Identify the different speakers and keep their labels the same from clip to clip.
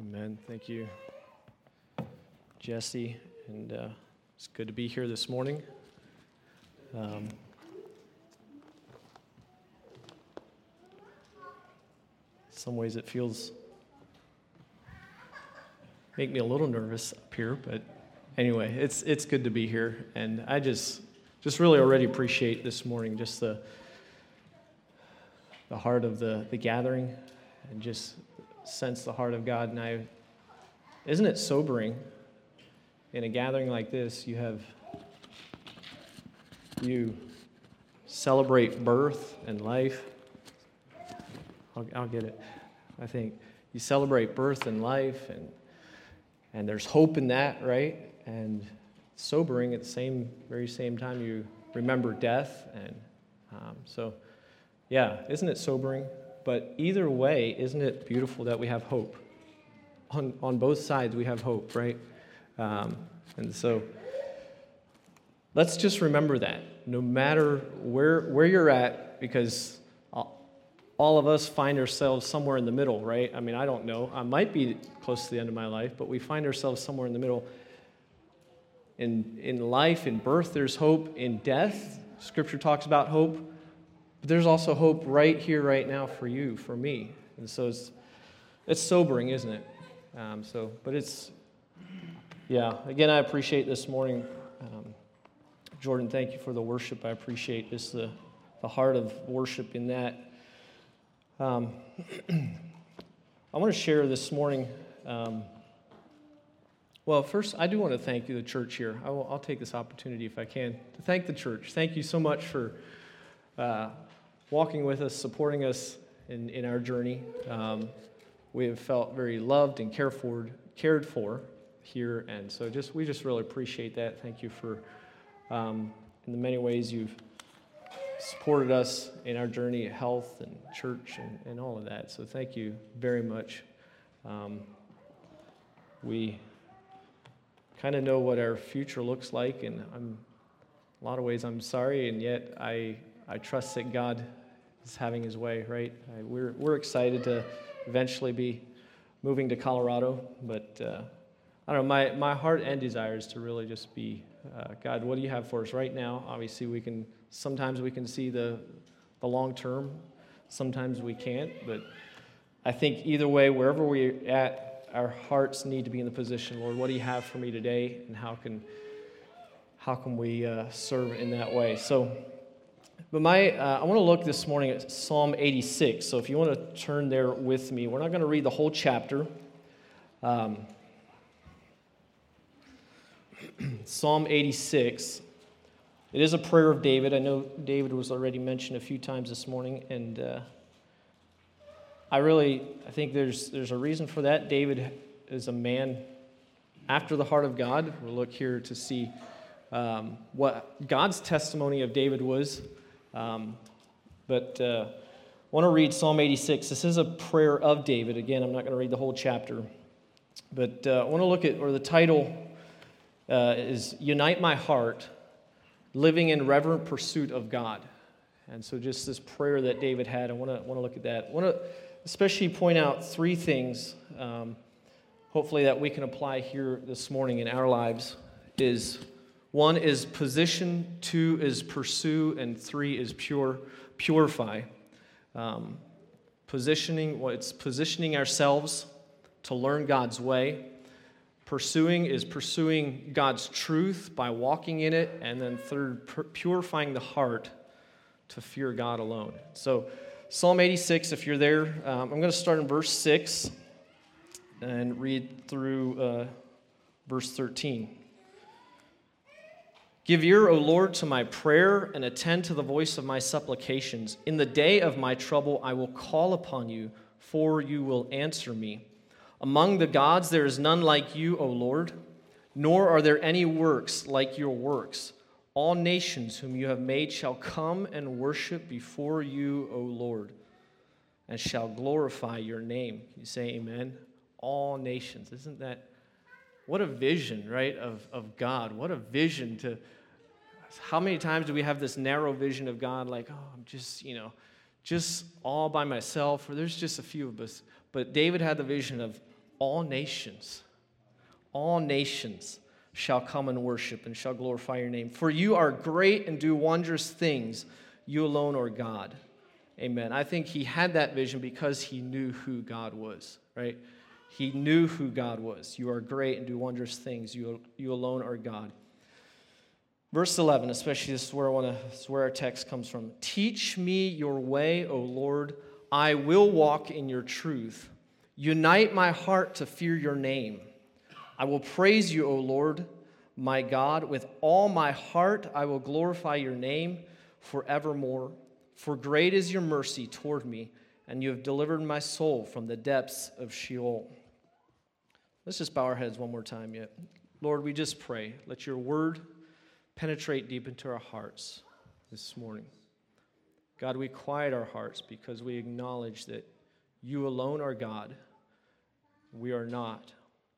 Speaker 1: Amen. Thank you, Jesse, and it's good to be here this morning. In some ways it feels, make me a little nervous up here, but anyway, it's good to be here, and I just really already appreciate this morning, just the heart of the gathering, and just sense the heart of God. And isn't it sobering in a gathering like this, you celebrate birth and life. I'll get it. I think you celebrate birth and life, and there's hope in that, right? And sobering at the very same time you remember death, and isn't it sobering? But either way, isn't it beautiful that we have hope? On both sides, we have hope, right? And so let's just remember that, no matter where you're at, because all of us find ourselves somewhere in the middle, right? I mean, I don't know. I might be close to the end of my life, but we find ourselves somewhere in the middle. In life, in birth, there's hope. In death, Scripture talks about hope. But there's also hope right here, right now for you, for me. And so it's sobering, isn't it? Again, I appreciate this morning. Jordan, thank you for the worship. I appreciate just the heart of worship in that. I want to share this morning. First, I do want to thank you, the church here. I'll take this opportunity if I can to thank the church. Thank you so much for walking with us, supporting us in our journey. We have felt very loved and cared for here, and so we just really appreciate that. Thank you for in the many ways you've supported us in our journey of health and church and all of that. So thank you very much. We kind of know what our future looks like, and in a lot of ways I'm sorry, and yet I trust that God is having His way, right? We're excited to eventually be moving to Colorado, but I don't know, my heart and desire is to really just be, God, what do you have for us right now? Obviously, sometimes we can see the long term, sometimes we can't, but I think either way, wherever we're at, our hearts need to be in the position, Lord, what do you have for me today, and how can we serve in that way? But I want to look this morning at Psalm 86. So if you want to turn there with me, we're not going to read the whole chapter. Psalm 86. It is a prayer of David. I know David was already mentioned a few times this morning, and I think there's a reason for that. David is a man after the heart of God. We'll look here to see what God's testimony of David was. I want to read Psalm 86. This is a prayer of David. Again, I'm not going to read the whole chapter. But I want to look at, or the title is Unite My Heart, Living in Reverent Pursuit of God. And so just this prayer that David had, I want to look at that. I want to especially point out three things, hopefully that we can apply here this morning in our lives. One is position, two is pursue, and three is purify. It's positioning ourselves to learn God's way. Pursuing is pursuing God's truth by walking in it. And then third, purifying the heart to fear God alone. So Psalm 86, if you're there, I'm going to start in verse 6 and read through verse 13. Give ear, O Lord, to my prayer, and attend to the voice of my supplications. In the day of my trouble I will call upon you, for you will answer me. Among the gods there is none like you, O Lord, nor are there any works like your works. All nations whom you have made shall come and worship before you, O Lord, and shall glorify your name. Can you say amen? All nations. Isn't that... What a vision, right, of God. What a vision to... How many times do we have this narrow vision of God, like, oh, I'm just all by myself, or there's just a few of us. But David had the vision of all nations shall come and worship and shall glorify your name. For you are great and do wondrous things. You alone are God. Amen. I think he had that vision because he knew who God was, right? He knew who God was. You are great and do wondrous things. You alone are God. Verse 11, especially this is where our text comes from. Teach me your way, O Lord. I will walk in your truth. Unite my heart to fear your name. I will praise you, O Lord, my God. With all my heart I will glorify your name forevermore. For great is your mercy toward me, and you have delivered my soul from the depths of Sheol. Let's just bow our heads one more time yet. Lord, we just pray. Let your word penetrate deep into our hearts this morning. God, we quiet our hearts because we acknowledge that you alone are God. We are not.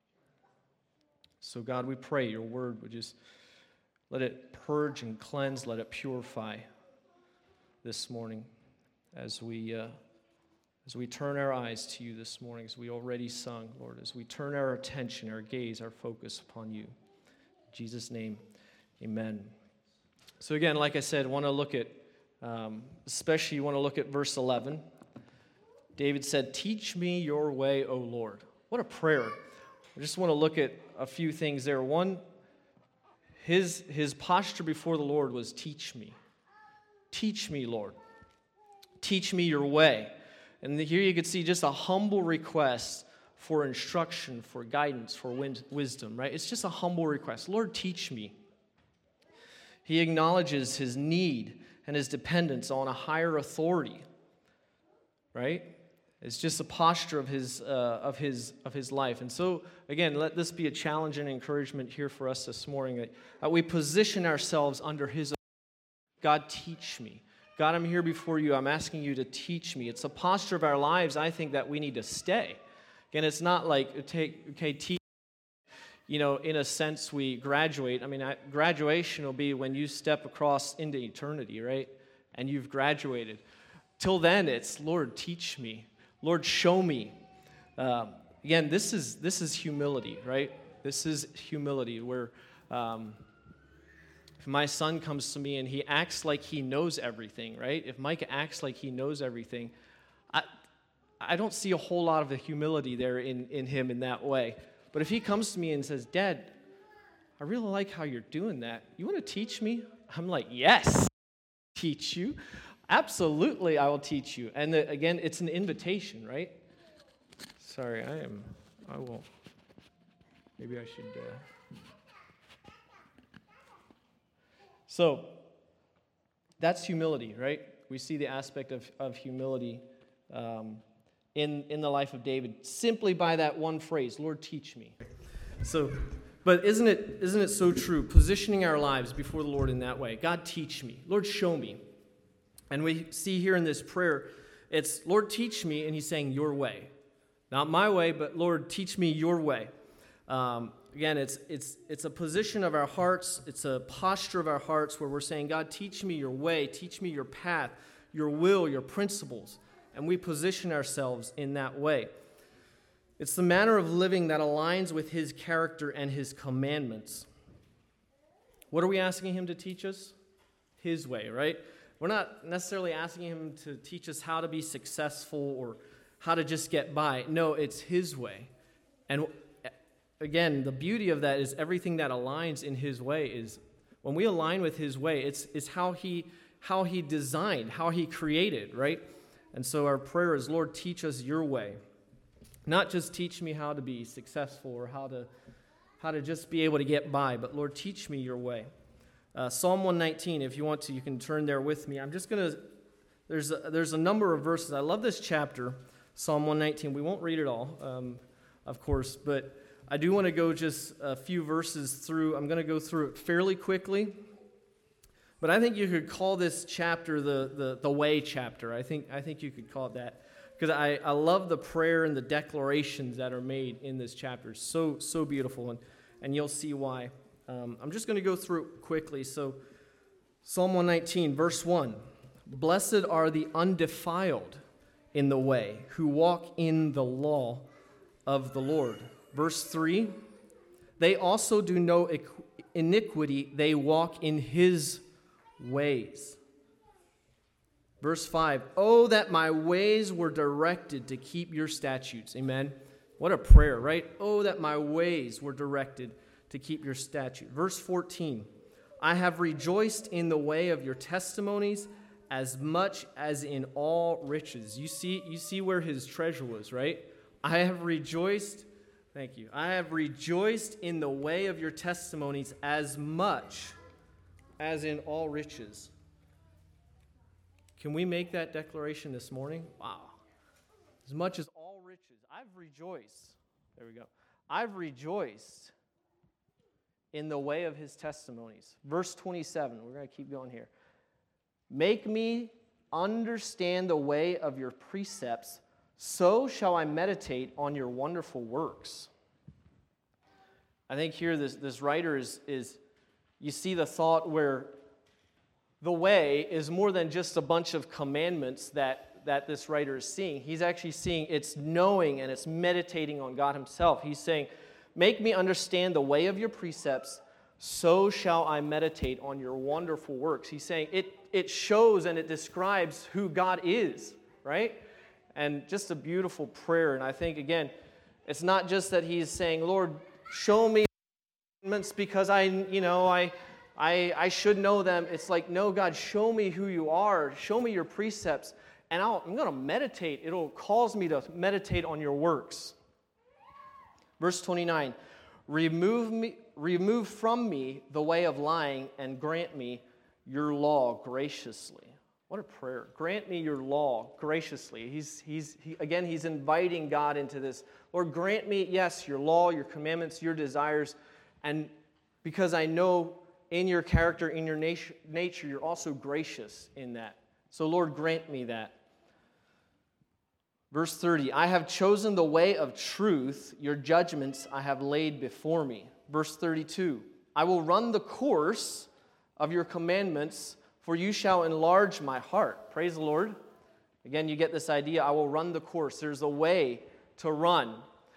Speaker 1: So God, we pray your word would just let it purge and cleanse, let it purify this morning as we turn our eyes to you this morning, as we already sung, Lord, as we turn our attention, our gaze, our focus upon you. In Jesus' name, amen. So again, like I said, want to look at, especially you want to look at verse 11. David said, teach me your way, O Lord. What a prayer. I just want to look at a few things there. One, his posture before the Lord was, teach me. Teach me, Lord. Teach me your way. And here you can see just a humble request for instruction, for guidance, for wisdom, right? It's just a humble request. Lord, teach me. He acknowledges his need and his dependence on a higher authority, right? It's just a posture of his life. And so, again, let this be a challenge and encouragement here for us this morning, that we position ourselves under his authority. God, teach me. God, I'm here before you. I'm asking you to teach me. It's a posture of our lives, I think, that we need to stay. Again, it's not like, teach. You know, in a sense, we graduate. I mean, graduation will be when you step across into eternity, right? And you've graduated. Till then, it's, Lord, teach me. Lord, show me. Again, this is humility, right? This is humility where if my son comes to me and he acts like he knows everything, right? If Micah acts like he knows everything, I don't see a whole lot of the humility there in him in that way. But if he comes to me and says, Dad, I really like how you're doing that. You want to teach me? I'm like, yes, teach you. Absolutely, I will teach you. And again, it's an invitation, right? Sorry, I will. Maybe I should. So, that's humility, right? We see the aspect of humility in the life of David simply by that one phrase, Lord, teach me. So, but isn't it so true? Positioning our lives before the Lord in that way. God, teach me. Lord, show me. And we see here in this prayer, it's Lord, teach me, and he's saying your way. Not my way, but Lord, teach me your way. Again, it's a position of our hearts. It's a posture of our hearts where we're saying, God, teach me your way. Teach me your path, your will, your principles. And we position ourselves in that way. It's the manner of living that aligns with his character and his commandments. What are we asking him to teach us? His way, right? We're not necessarily asking him to teach us how to be successful or how to just get by. No, it's his way. And again, the beauty of that is everything that aligns in his way is, when we align with his way, it's how he designed, how he created, right? And so our prayer is, Lord, teach us your way. Not just teach me how to be successful or how to just be able to get by, but Lord, teach me your way. Psalm 119, if you want to, you can turn there with me. I'm just going to, there's a number of verses. I love this chapter, Psalm 119. We won't read it all, of course, but I do want to go just a few verses through. I'm going to go through it fairly quickly. But I think you could call this chapter the way chapter. I think you could call it that. Because I love the prayer and the declarations that are made in this chapter. So beautiful, and you'll see why. I'm just going to go through it quickly. So Psalm 119, verse 1. Blessed are the undefiled in the way, who walk in the law
Speaker 2: of the Lord. Verse 3, they also do no iniquity, they walk in his ways. Verse 5, oh, that my ways were directed to keep your statutes. Amen. What a prayer, right? Oh, that my ways were directed to keep your statute. Verse 14, I have rejoiced in the way of your testimonies as much as in all riches. You see where his treasure was, right? I have rejoiced, thank you. I have rejoiced in the way of your testimonies as much as in all riches. Can we make that declaration this morning? Wow. As much as all riches. I've rejoiced. There we go. I've rejoiced in the way of his testimonies. Verse 27. We're going to keep going here. Make me understand the way of your precepts, so shall I meditate on your wonderful works. I think here this writer is you see the thought where the way is more than just a bunch of commandments that this writer is seeing. He's actually seeing it's knowing and it's meditating on God himself. He's saying, make me understand the way of your precepts, so shall I meditate on your wonderful works. He's saying it shows and it describes who God is, right? And just a beautiful prayer. And I think, again, it's not just that he's saying, Lord, show me commandments because I should know them. It's like, no, God, show me who you are. Show me your precepts. And I'm going to meditate. It'll cause me to meditate on your works. Verse 29, remove from me the way of lying and grant me your law graciously. What a prayer. Grant me your law graciously. He's inviting God into this. Lord, grant me, yes, your law, your commandments, your desires. And because I know in your character, in your nature, you're also gracious in that. So, Lord, grant me that. Verse 30, I have chosen the way of truth. Your judgments I have laid before me. Verse 32, I will run the course of your commandments, for you shall enlarge my heart. Praise the Lord. Again, you get this idea. I will run the course. There's a way to run.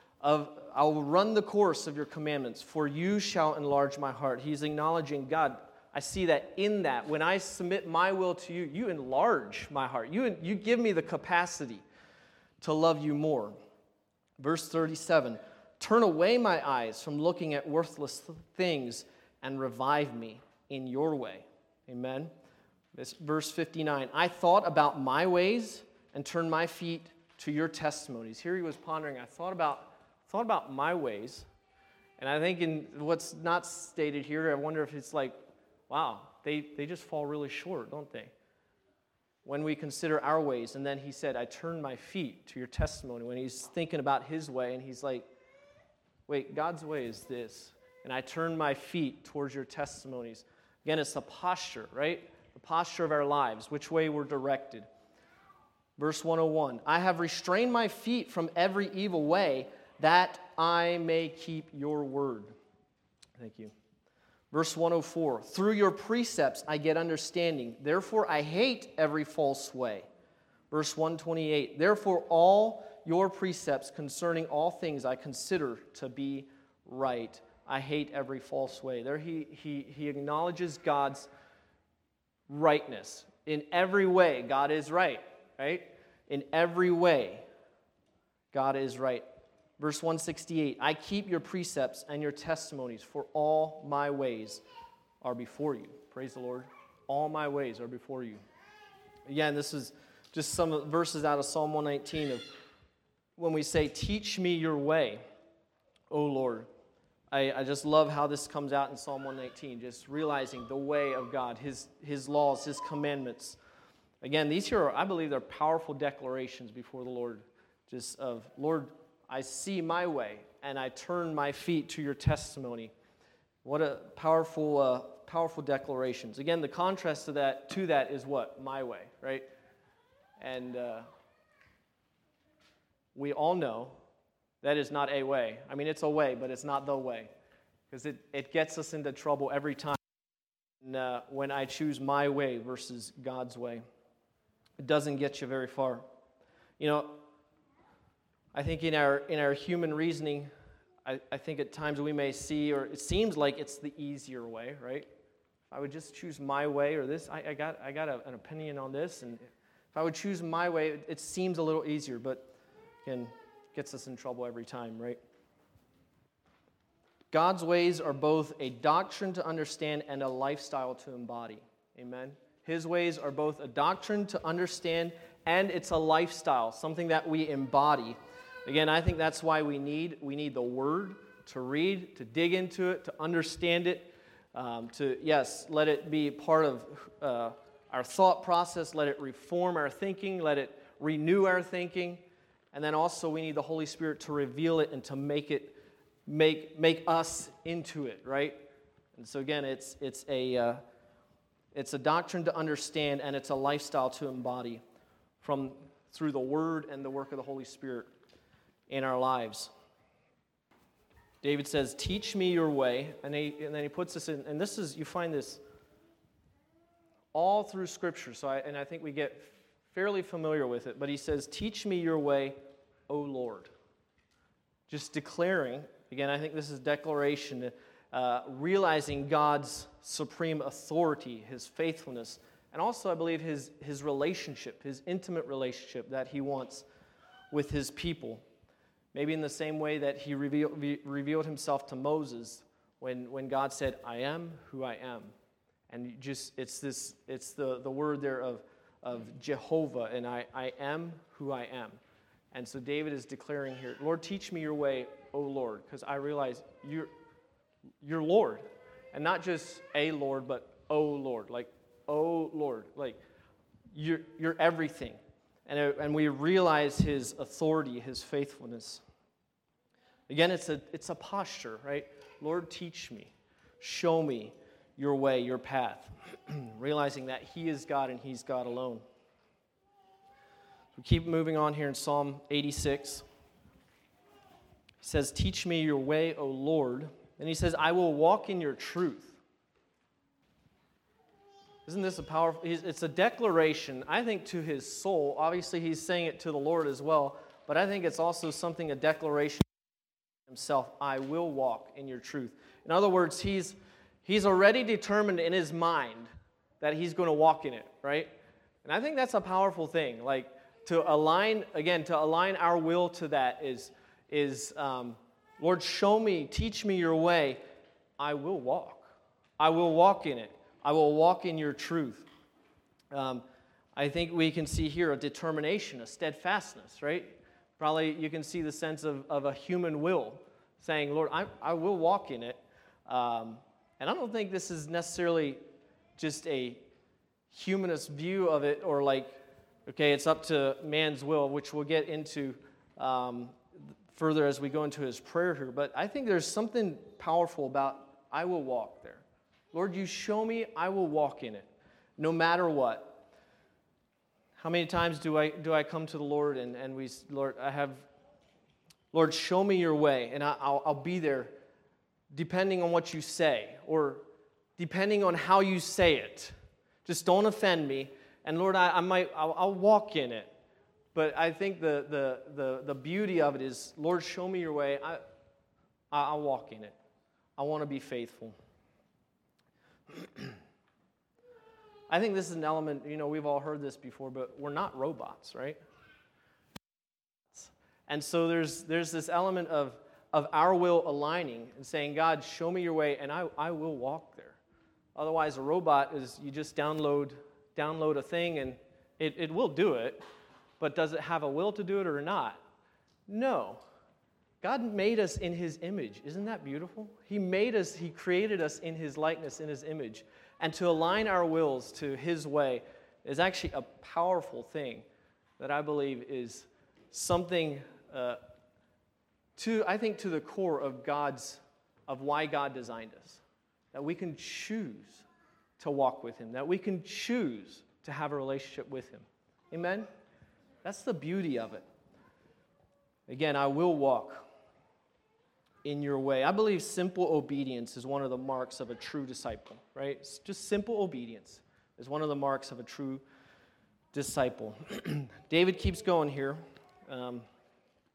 Speaker 2: I will run the course of your commandments, for you shall enlarge my heart. He's acknowledging, God, I see that in that. When I submit my will to you, you enlarge my heart. You give me the capacity to love you more. Verse 37, turn away my eyes from looking at worthless things and revive me in your way. Amen. Verse 59, I thought about my ways and turned my feet to your testimonies. Here he was pondering, I thought about my ways. And I think in what's not stated here, I wonder if it's like, wow, they just fall really short, don't they? When we consider our ways. And then he said, I turn my feet to your testimony. When he's thinking about his way, and he's like, wait, God's way is this. And I turn my feet towards your testimonies. Again, it's the posture, right? The posture of our lives, which way we're directed. Verse 101, I have restrained my feet from every evil way, that I may keep your word. Thank you. Verse 104, through your precepts I get understanding. Therefore I hate every false way. Verse 128, therefore all your precepts concerning all things I consider to be right. I hate every false way. There he acknowledges God's rightness. In every way, God is right? In every way, God is right. Verse 168, I keep your precepts and your testimonies, for all my ways are before you. Praise the Lord. All my ways are before you. Again, this is just some verses out of Psalm 119 of when we say, teach me your way, O Lord. I just love how this comes out in Psalm 119, just realizing the way of God, His laws, His commandments. Again, these here I believe they're powerful declarations before the Lord, just of, Lord, I see my way, and I turn my feet to your testimony. What a powerful declarations. Again, the contrast to that is what? My way, right? And we all know that is not a way. I mean, it's a way, but it's not the way. Because it gets us into trouble every time when I choose my way versus God's way. It doesn't get you very far. You know, I think in our human reasoning, I think at times we may see, or it seems like it's the easier way, right? If I would just choose my way, or this, I got an opinion on this, and if I would choose my way, it seems a little easier, but again, gets us in trouble every time, right? God's ways are both a doctrine to understand and a lifestyle to embody. Amen? His ways are both a doctrine to understand and it's a lifestyle, something that we embody. Again, I think that's why we need the Word to read, to dig into it, to understand it, let it be part of our thought process, let it reform our thinking, let it renew our thinking, and then also we need the Holy Spirit to reveal it and to make us into it, right? And so again, it's a doctrine to understand and it's a lifestyle to embody through the Word and the work of the Holy Spirit in our lives. David says, "Teach me your way," and then he puts this in, and this is, you find this all through Scripture. So I think we get fairly familiar with it. But he says, "Teach me your way, O Lord." Just declaring. Again, I think this is declaration, realizing God's supreme authority, His faithfulness, and also I believe His relationship, His intimate relationship that He wants with His people. Maybe in the same way that He revealed Himself to Moses when God said, "I am who I am," and it's the word there of Jehovah, and I am who I am. And so David is declaring here, "Lord, teach me your way, O Lord," because I realize you're Lord. And not just a Lord, but O Lord. Like, O Lord. Like, you're everything. And we realize His authority, His faithfulness. Again, it's a posture, right? Lord, teach me. Show me your way, your path. Realizing that He is God and He's God alone. We keep moving on here in Psalm 86. He says, "Teach me your way, O Lord." And he says, "I will walk in your truth." Isn't this a powerful? It's a declaration, I think, to his soul. Obviously, he's saying it to the Lord as well. But I think it's also a declaration to himself. I will walk in your truth. In other words, he's already determined in his mind that he's going to walk in it, right? And I think that's a powerful thing. Like, to align our will to that is Lord, show me, teach me your way. I will walk. I will walk in it. I will walk in your truth. I think we can see here a determination, a steadfastness, right? Probably you can see the sense of a human will saying, Lord, I will walk in it. And I don't think this is necessarily just a humanist view of it, or like, okay, it's up to man's will, which we'll get into further as we go into his prayer here. But I think there's something powerful about I will walk there. Lord, you show me, I will walk in it, no matter what. How many times do I come to the Lord and we, Lord, show me your way, and I'll be there depending on what you say, or depending on how you say it. Just don't offend me. And Lord, I'll walk in it. But I think the beauty of it is, Lord, show me your way. I'll walk in it. I want to be faithful. I think this is an element, we've all heard this before, but we're not robots, right? And so there's this element of our will aligning and saying, God, show me your way, and I will walk there. Otherwise, a robot is you just download a thing, and it will do it, but does it have a will to do it or not? No. God made us in His image. Isn't that beautiful? He made us, He created us in His likeness, in His image. And to align our wills to His way is actually a powerful thing that I believe is something to the core of why God designed us. That we can choose to walk with Him. That we can choose to have a relationship with Him. Amen? That's the beauty of it. Again, I will walk in your way. I believe simple obedience is one of the marks of a true disciple, right? It's just simple obedience is one of the marks of a true disciple. David keeps going here.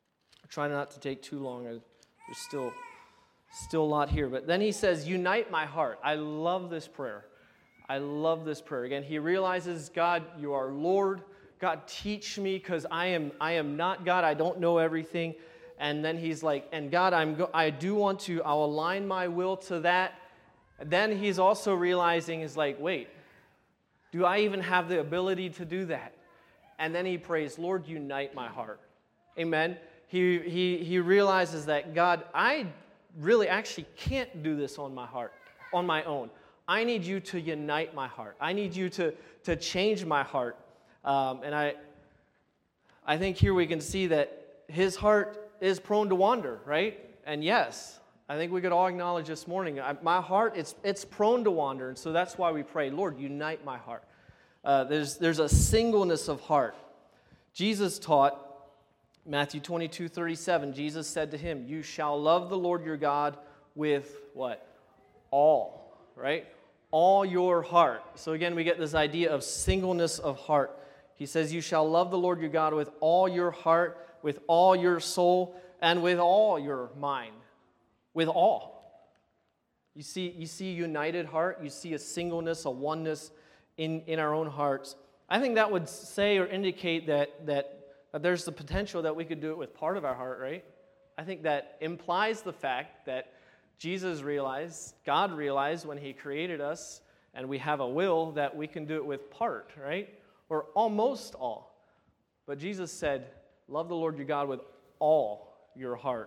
Speaker 2: Try not to take too long. There's still a lot here. But then he says, unite my heart. I love this prayer. I love this prayer. Again, he realizes, God, you are Lord. God, teach me, because I am not God. I don't know everything. And then he's like, and God, I'll align my will to that. Then he's also realizing, is like, wait, do I even have the ability to do that? And then he prays, Lord, unite my heart. Amen. He realizes that, God, I really actually can't do this on my own. I need you to unite my heart. I need you to change my heart. And I think here we can see that his heart is prone to wander, right? And yes, I think we could all acknowledge this morning, my heart, it's prone to wander. And so that's why we pray, Lord, unite my heart. There's a singleness of heart. Jesus taught, Matthew 22:37, Jesus said to him, you shall love the Lord your God with what? All, right? All your heart. So again, we get this idea of singleness of heart. He says, you shall love the Lord your God with all your heart, with all your soul, and with all your mind. With all. You see united heart. You see a singleness, a oneness in our own hearts. I think that would say or indicate that there's the potential that we could do it with part of our heart, right? I think that implies the fact that God realized when he created us, and we have a will, that we can do it with part, right? Or almost all. But Jesus said, love the Lord your God with all your heart.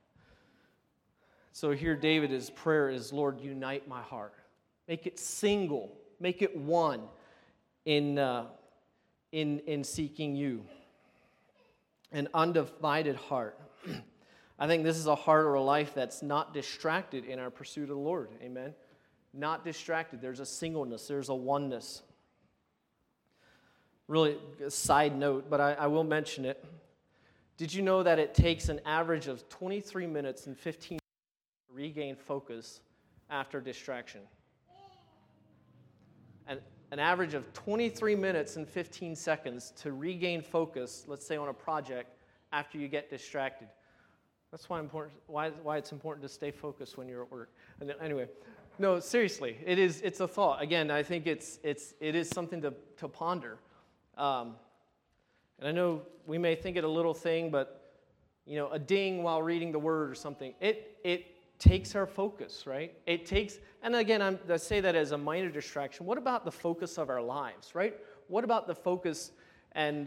Speaker 2: So here David's prayer is, Lord, unite my heart. Make it single. Make it one in seeking you. An undivided heart. I think this is a heart or a life that's not distracted in our pursuit of the Lord. Amen? Not distracted. There's a singleness. There's a oneness. Really, a side note, but I will mention it. Did you know that it takes an average of 23 minutes and 15 seconds to regain focus after distraction? An average of 23 minutes and 15 seconds to regain focus, let's say on a project, after you get distracted. That's why it's important to stay focused when you're at work. And anyway, no, seriously, it's a thought. Again, I think it is something to ponder. And I know we may think it a little thing, but a ding while reading the word or something, it takes our focus, right? And again, I say that as a minor distraction. What about the focus of our lives, right? What about the focus? And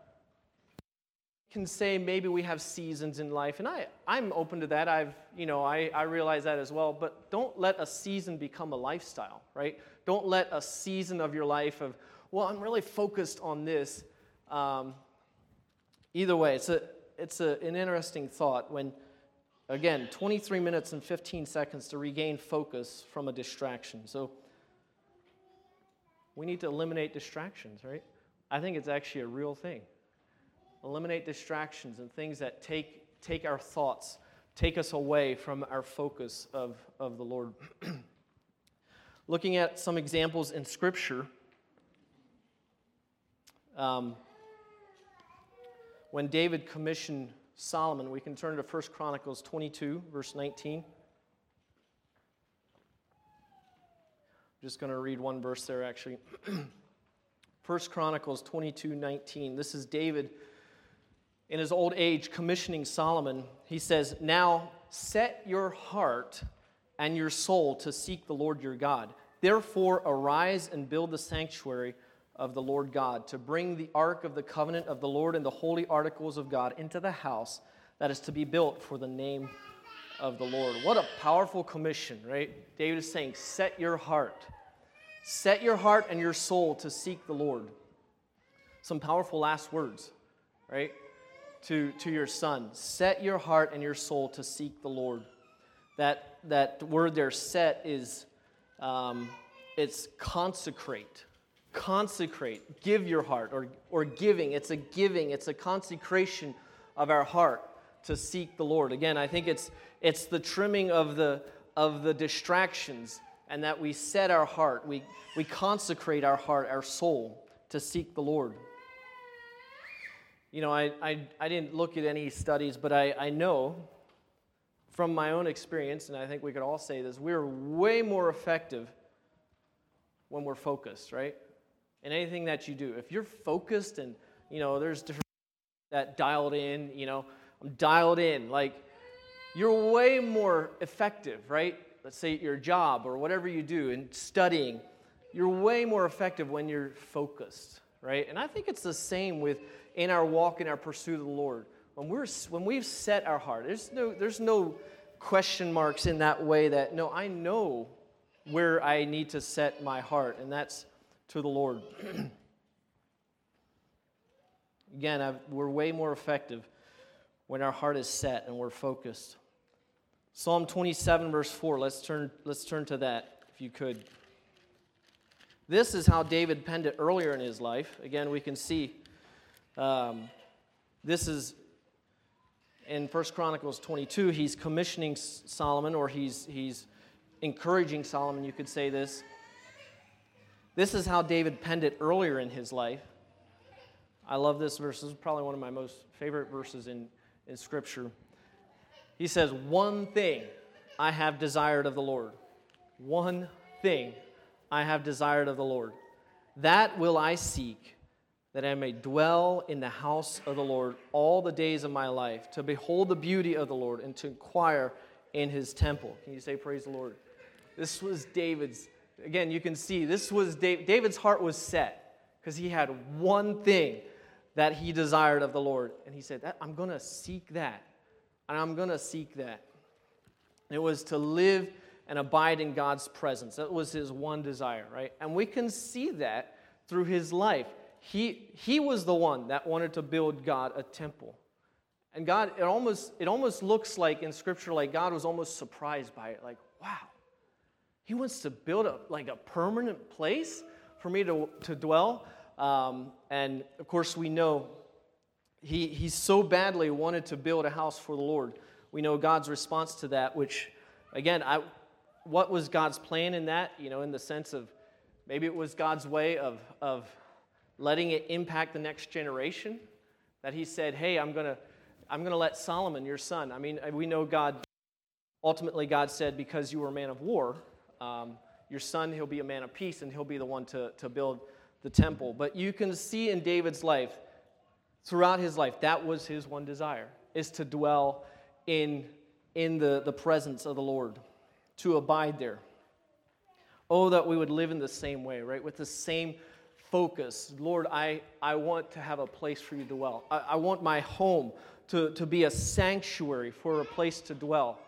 Speaker 2: can say maybe we have seasons in life, and I'm open to that. I realize that as well. But don't let a season become a lifestyle, right? Don't let a season of your life of, well, I'm really focused on this. Either way, it's an interesting thought when, again, 23 minutes and 15 seconds to regain focus from a distraction. So we need to eliminate distractions, right? I think it's actually a real thing. Eliminate distractions and things that take our thoughts, take us away from our focus of the Lord. Looking at some examples in Scripture, when David commissioned Solomon, we can turn to 1 Chronicles 22, verse 19. I'm just going to read one verse there, actually. 1 Chronicles 22, 19. This is David in his old age commissioning Solomon. He says, now set your heart and your soul to seek the Lord your God. Therefore arise and build the sanctuary of the Lord God, to bring the ark of the covenant of the Lord and the holy articles of God into the house that is to be built for the name of the Lord. What a powerful commission, right? David is saying, set your heart. Set your heart and your soul to seek the Lord. Some powerful last words, right? To your son. Set your heart and your soul to seek the Lord. That word there, set, is it's consecrate. Consecrate. Give your heart, or giving. It's a consecration of our heart to seek the Lord. Again, I think it's the trimming of the distractions, and that we set our heart, we consecrate our heart, our soul, to seek the Lord. I didn't look at any studies, but I know from my own experience, and I think we could all say this, we're way more effective when we're focused, right? In anything that you do. If you're focused and, there's different that dialed in, I'm dialed in, like, you're way more effective, right? Let's say at your job or whatever you do in studying, you're way more effective when you're focused, right? And I think it's the same in our walk, in our pursuit of the Lord. When we've set our heart, there's no question marks in that way that, no, I know where I need to set my heart, and that's to the Lord. Again, we're way more effective when our heart is set and we're focused. Psalm 27, verse 4, let's turn to that, if you could. This is how David penned it earlier in his life. Again, we can see this is in 1 Chronicles 22, he's commissioning Solomon, or he's encouraging Solomon, you could say this. This is how David penned it earlier in his life. I love this verse. This is probably one of my most favorite verses in Scripture. He says, "One thing I have desired of the Lord. One thing I have desired of the Lord. That will I seek, that I may dwell in the house of the Lord all the days of my life, to behold the beauty of the Lord and to inquire in his temple." Can you say praise the Lord? This was David's, again, you can see, this was David's heart was set because he had one thing that he desired of the Lord. And he said, I'm going to seek that, and I'm going to seek that. And it was to live and abide in God's presence. That was his one desire, right? And we can see that through his life. He was the one that wanted to build God a temple. And God, it almost looks like in Scripture, like God was almost surprised by it. Like, wow, he wants to build a permanent place for me to dwell. And of course, we know he so badly wanted to build a house for the Lord. We know God's response to that, which, again, what was God's plan in that? In the sense of maybe it was God's way of letting it impact the next generation. That he said, hey, I'm gonna let Solomon, your son. I mean, we know ultimately God said, because you were a man of war, your son, he'll be a man of peace, and he'll be the one to build the temple. But you can see in David's life, throughout his life, that was his one desire, is to dwell in the presence of the Lord, to abide there. Oh, that we would live in the same way, right? With the same focus. Lord, I want to have a place for you to dwell. I want my home to be a sanctuary for a place to dwell.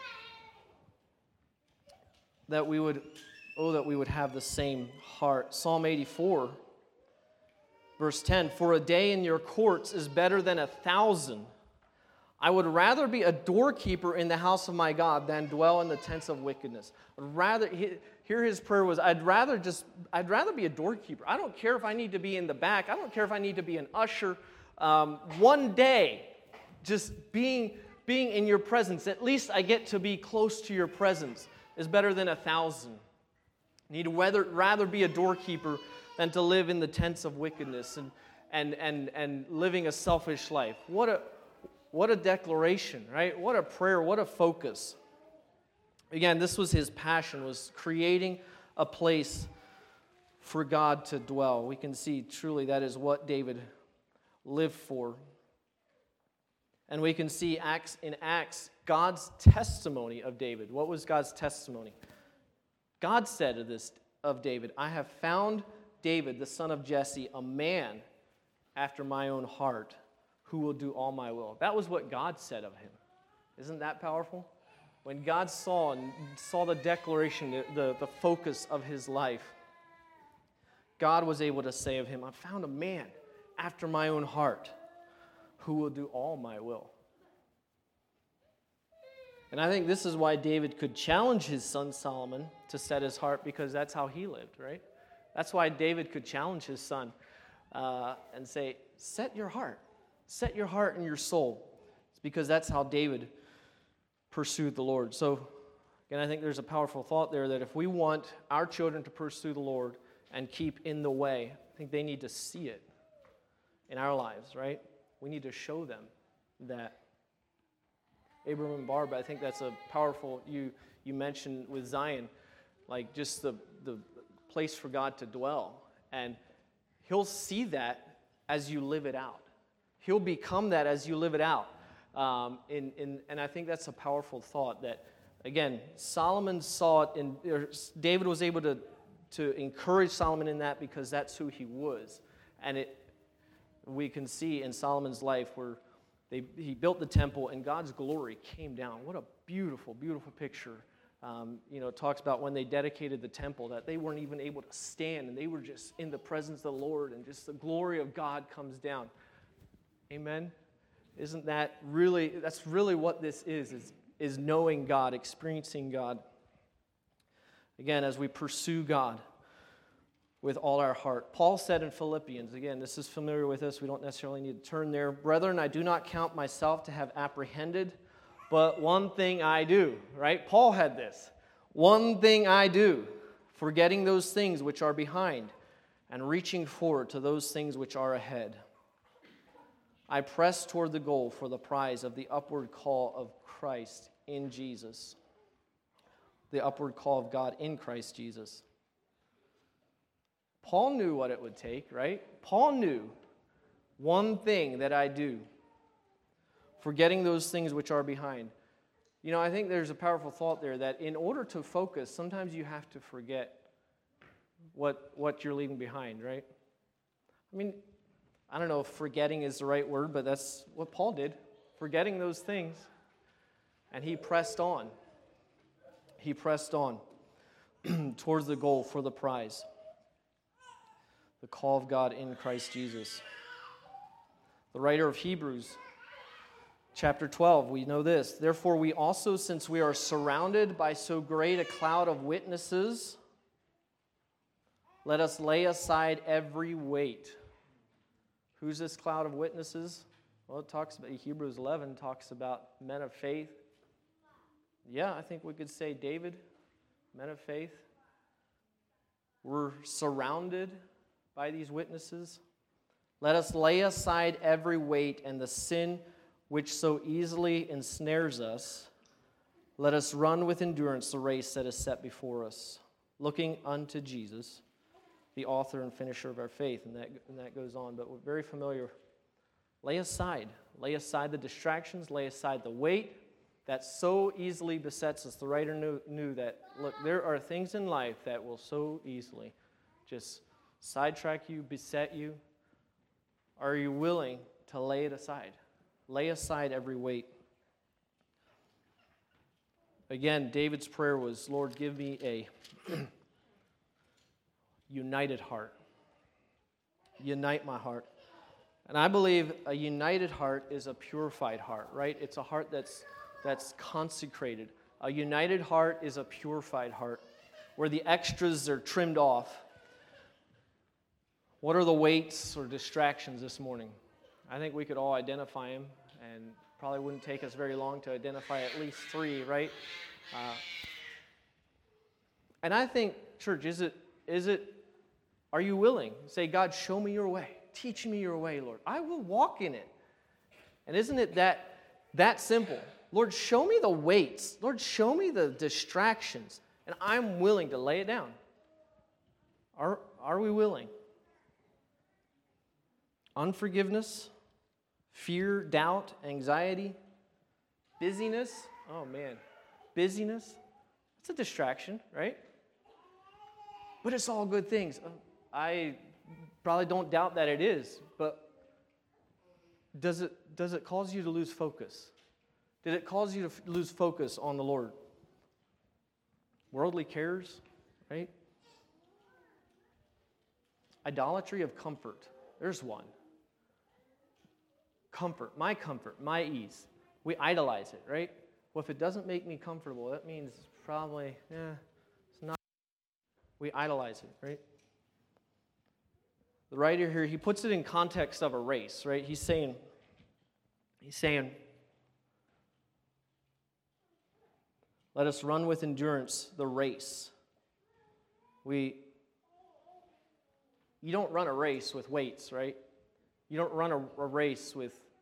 Speaker 2: That we would have the same heart. Psalm 84, verse 10, "For a day in your courts is better than 1,000. I would rather be a doorkeeper in the house of my God than dwell in the tents of wickedness." Here his prayer was, I'd rather be a doorkeeper. I don't care if I need to be in the back. I don't care if I need to be an usher. One day, just being in your presence, at least I get to be close to your presence, is better than 1,000. I need to rather be a doorkeeper than to live in the tents of wickedness and living a selfish life. What a declaration, right? What a prayer, what a focus. Again, this was his passion, was creating a place for God to dwell. We can see truly that is what David lived for. And we can see in Acts, God's testimony of David. What was God's testimony? God said of David, "I have found David, the son of Jesse, a man after my own heart, who will do all my will." That was what God said of him. Isn't that powerful? When God saw the declaration, the focus of his life, God was able to say of him, "I found a man after my own heart who will do all my will." And I think this is why David could challenge his son Solomon to set his heart, because that's how he lived, right? That's why David could challenge his son and say, set your heart and your soul. It's because that's how David pursued the Lord. So, again, I think there's a powerful thought there that if we want our children to pursue the Lord and keep in the way, I think they need to see it in our lives, right? We need to show them that. Abram and Barb, I think that's a powerful, you mentioned with Zion, like just the place for God to dwell. And He'll see that as you live it out. He'll become that as you live it out. And I think that's a powerful thought that, again, Solomon saw it, or David was able to encourage Solomon in that because that's who he was. And we can see in Solomon's life where he built the temple and God's glory came down. What a beautiful, beautiful picture. It talks about when they dedicated the temple that they weren't even able to stand and they were just in the presence of the Lord and just the glory of God comes down. Amen? Isn't that really, that's really what this is knowing God, experiencing God. Again, as we pursue God with all our heart. Paul said in Philippians, again, this is familiar with us, we don't necessarily need to turn there. Brethren, I do not count myself to have apprehended, but one thing I do, right? Paul had this. One thing I do, forgetting those things which are behind and reaching forward to those things which are ahead. I press toward the goal for the prize of the upward call of Christ in Jesus. The upward call of God in Christ Jesus. Paul knew what it would take, right? Paul knew one thing that I do, forgetting those things which are behind. I think there's a powerful thought there that in order to focus, sometimes you have to forget what you're leaving behind, right? I don't know if forgetting is the right word, but that's what Paul did, forgetting those things. And he pressed on. He pressed on towards the goal for the prize. The call of God in Christ Jesus. The writer of Hebrews, chapter 12, we know this. Therefore we also, since we are surrounded by so great a cloud of witnesses, let us lay aside every weight. Who's this cloud of witnesses? Well, it talks about, Hebrews 11 talks about men of faith. Yeah, I think we could say David, men of faith. We're surrounded by these witnesses. Let us lay aside every weight and the sin which so easily ensnares us. Let us run with endurance the race that is set before us, looking unto Jesus, the author and finisher of our faith. And that goes on, but we're very familiar. Lay aside the distractions, lay aside the weight that so easily besets us. The writer knew that, look, there are things in life that will so easily just sidetrack you, beset you. Are you willing to lay it aside? Lay aside every weight. Again, David's prayer was, Lord, give me a united heart. Unite my heart. And I believe a united heart is a purified heart, right? It's a heart that's consecrated. A united heart is a purified heart, where the extras are trimmed off. What are the weights or distractions this morning? I think we could all identify them, and probably wouldn't take us very long to identify at least 3, right? And I think, church, are you willing? Say, God, show me your way. Teach me your way, Lord. I will walk in it. And isn't it that simple? Lord, show me the weights. Lord, show me the distractions. And I'm willing to lay it down. Are we willing? Unforgiveness, fear, doubt, anxiety, busyness. Oh, man. Busyness. It's a distraction, right? But it's all good things. I probably don't doubt that it is, but does it cause you to lose focus? Did it cause you to lose focus on the Lord? Worldly cares, right? Idolatry of comfort. There's one. Comfort, my ease. We idolize it, right? Well, if it doesn't make me comfortable, that means probably, it's not. We idolize it, right? The writer here, he puts it in context of a race, right? He's saying, let us run with endurance the race. You don't run a race with weights, right? You don't run a race with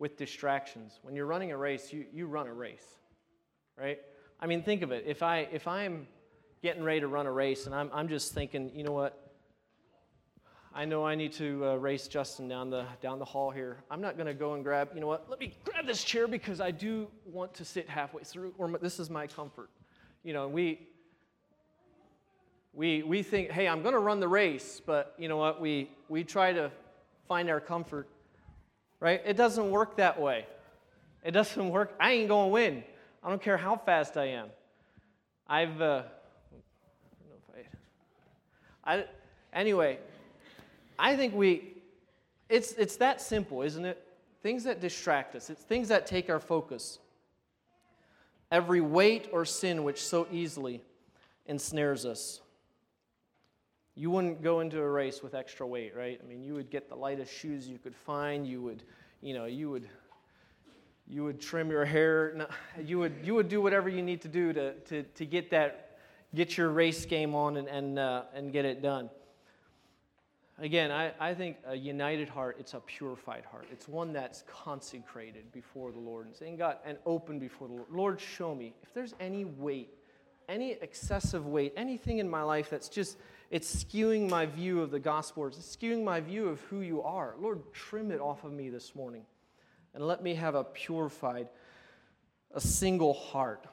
Speaker 2: with distractions. When you're running a race, you run a race, right? I mean, think of it. If I'm getting ready to run a race and I'm just thinking, you know what? I know I need to race Justin down the hall here. I'm not going to go and grab, you know what? Let me grab this chair because I do want to sit halfway through, or this is my comfort. You know, we think, hey, I'm going to run the race, but you know what? We try to find our comfort, right? It doesn't work that way. It doesn't work. I ain't going to win. I don't care how fast I am. Anyway, I think it's that simple, isn't it? Things that distract us. It's things that take our focus. Every weight or sin which so easily ensnares us. You wouldn't go into a race with extra weight, right? I mean, you would get the lightest shoes you could find. You would trim your hair. No, you would do whatever you need to do to get your race game on and get it done. Again, I think a united heart, it's a purified heart. It's one that's consecrated before the Lord and saying, God, and open before the Lord. Lord, show me if there's any weight, any excessive weight, anything in my life that's just, it's skewing my view of the gospel, it's skewing my view of who you are. Lord, trim it off of me this morning and let me have a purified, a single heart.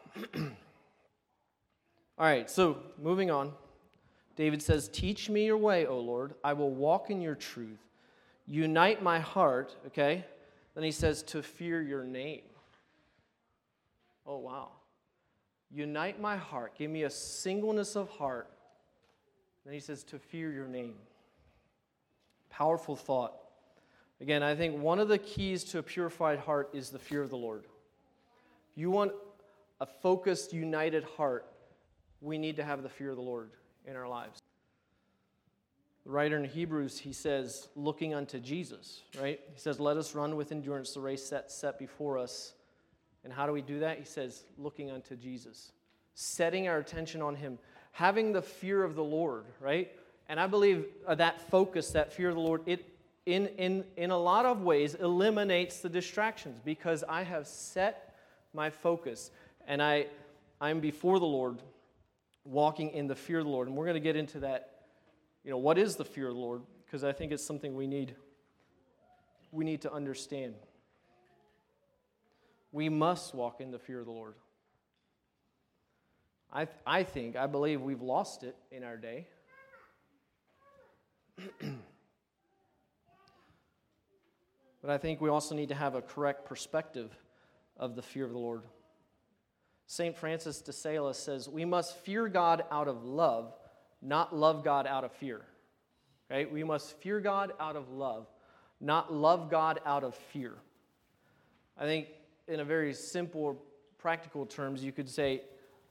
Speaker 2: All right, so moving on. David says, teach me your way, O Lord. I will walk in your truth. Unite my heart, okay? Then he says, to fear your name. Oh, wow. Unite my heart. Give me a singleness of heart. Then he says, to fear your name. Powerful thought. Again, I think one of the keys to a purified heart is the fear of the Lord. If you want a focused, united heart, we need to have the fear of the Lord in our lives. The writer in Hebrews, he says, looking unto Jesus, right? He says, let us run with endurance the race set before us. And how do we do that? He says, looking unto Jesus. Setting our attention on him. Having the fear of the Lord, right? And I believe that focus, that fear of the Lord, it in a lot of ways eliminates the distractions because I have set my focus and I'm before the Lord, walking in the fear of the Lord. And we're going to get into that, what is the fear of the Lord? Because I think it's something we need to understand. We must walk in the fear of the Lord. I believe we've lost it in our day. But I think we also need to have a correct perspective of the fear of the Lord. St. Francis de Sales says, we must fear God out of love, not love God out of fear. Okay? We must fear God out of love, not love God out of fear. I think in a very simple, practical terms, you could say,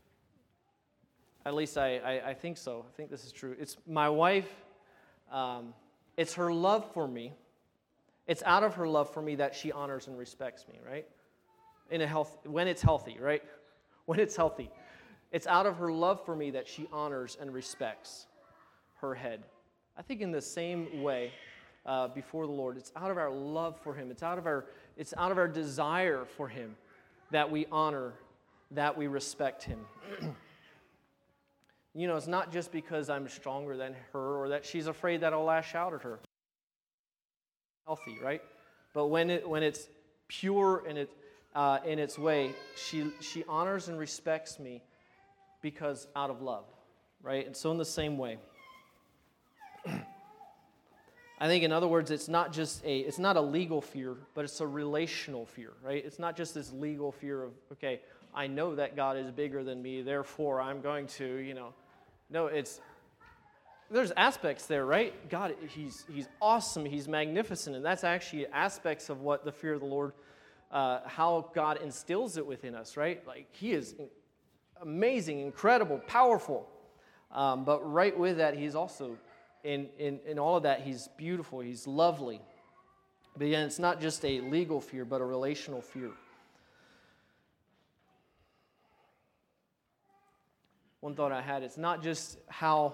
Speaker 2: at least I think so. I think this is true. It's my wife, it's her love for me. It's out of her love for me that she honors and respects me, right? When it's healthy, right? When it's healthy. It's out of her love for me that she honors and respects her head. I think in the same way, before the Lord, it's out of our love for him. It's out of our desire for him that we honor, that we respect him. It's not just because I'm stronger than her or that she's afraid that I'll lash out at her. Healthy, right? But when it's pure and in its way, she honors and respects me because out of love, right? And so in the same way, I think in other words, it's not a legal fear, but it's a relational fear, right? It's not just this legal fear of, okay, I know that God is bigger than me, therefore I'm going to, No, there's aspects there, right? God, he's awesome, he's magnificent, and that's actually aspects of what the fear of the Lord, how God instills it within us, right? Like, he is amazing, incredible, powerful. But right with that, he's also, in all of that, he's beautiful, he's lovely. But again, it's not just a legal fear, but a relational fear. One thought I had, it's not just how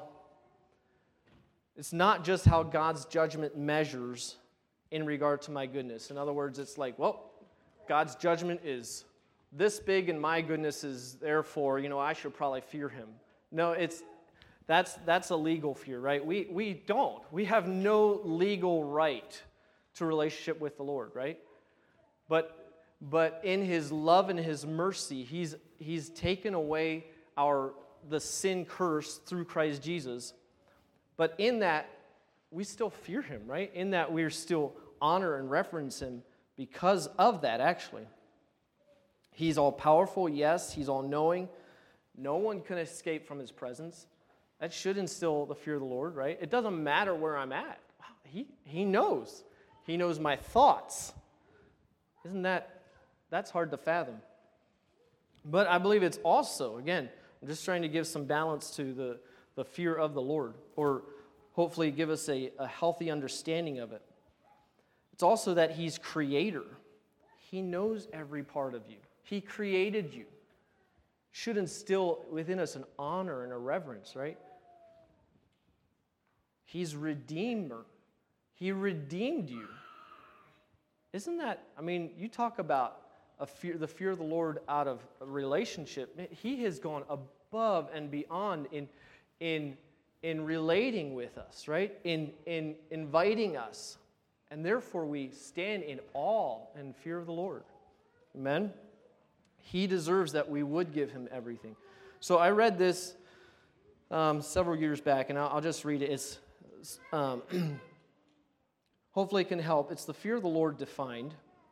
Speaker 2: God's judgment measures in regard to my goodness. In other words, it's like, well, God's judgment is this big and my goodness is therefore, I should probably fear him. No, that's a legal fear, right? We don't. We have no legal right to a relationship with the Lord, right? But in his love and his mercy, he's taken away the sin curse through Christ Jesus. But in that, we still fear him, right? In that, we still honor and reverence him because of that, actually. He's all-powerful, yes. He's all-knowing. No one can escape from his presence. That should instill the fear of the Lord, right? It doesn't matter where I'm at. Wow, he knows. He knows my thoughts. That's hard to fathom. But I believe it's also, again, I'm just trying to give some balance to the fear of the Lord, or hopefully give us a healthy understanding of it. It's also that he's creator. He knows every part of you. He created you. Should instill within us an honor and a reverence, right? He's redeemer. He redeemed you. Isn't that, you talk about the fear of the Lord out of a relationship. He has gone above and beyond in relating with us, right? In inviting us. And therefore we stand in awe and fear of the Lord. Amen? He deserves that we would give him everything. So I read this several years back, and I'll just read it. It's hopefully it can help. It's the fear of the Lord defined.